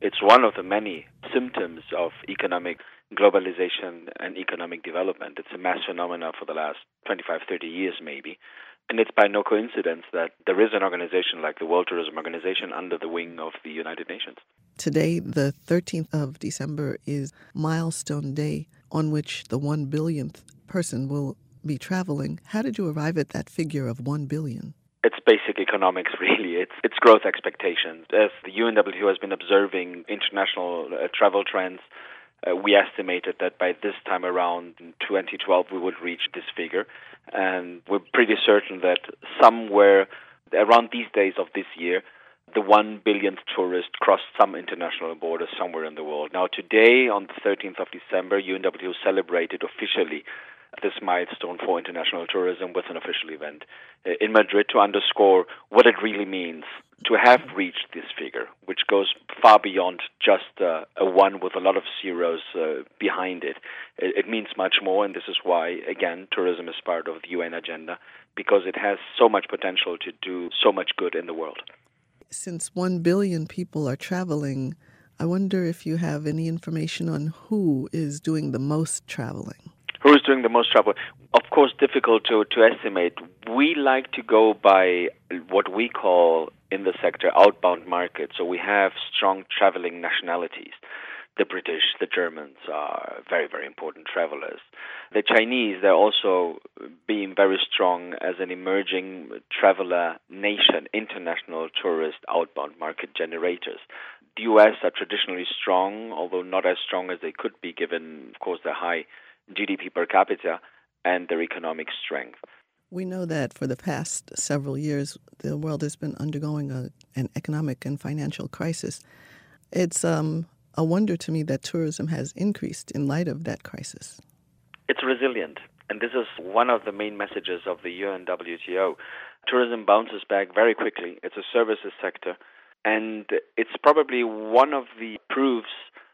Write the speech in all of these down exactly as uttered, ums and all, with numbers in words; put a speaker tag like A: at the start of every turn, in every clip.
A: It's one of the many symptoms of economic globalization and economic development. It's a mass phenomenon for the last twenty-five, thirty years maybe. And it's by no coincidence that there is an organization like the World Tourism Organization under the wing of the United Nations.
B: Today, the thirteenth of December, is Milestone Day, on which the one billionth person will be traveling. How did you arrive at that figure of one billion?
A: It's basic economics, really. It's it's growth expectations. As the U N W T O has been observing international uh, travel trends, uh, we estimated that by this time around in twenty twelve we would reach this figure. And we're pretty certain that somewhere around these days of this year, the one billionth tourist crossed some international border somewhere in the world. Now, today, on the thirteenth of December, U N W T O celebrated officially this milestone for international tourism with an official event in Madrid to underscore what it really means to have reached this figure, which goes far beyond just uh, a one with a lot of zeros uh, behind it. it. It means much more, and this is why, again, tourism is part of the U N agenda, because it has so much potential to do so much good in the world.
B: Since one billion people are traveling, I wonder if you have any information on who is doing the most traveling.
A: Who is doing the most travel? Of course, difficult to, to estimate. We like to go by what we call in the sector outbound markets. So we have strong traveling nationalities. The British, the Germans are very, very important travelers. The Chinese, they're also being very strong as an emerging traveler nation, international tourist outbound market generators. The U S are traditionally strong, although not as strong as they could be given, of course, their high G D P per capita and their economic strength.
B: We know that for the past several years, the world has been undergoing a, an economic and financial crisis. It's um, a wonder to me that tourism has increased in light of that crisis.
A: It's resilient, and this is one of the main messages of the U N W T O. Tourism bounces back very quickly. It's a services sector, and it's probably one of the proofs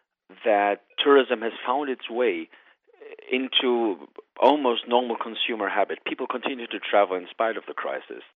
A: that tourism has found its way into almost normal consumer habit. People continue to travel in spite of the crisis.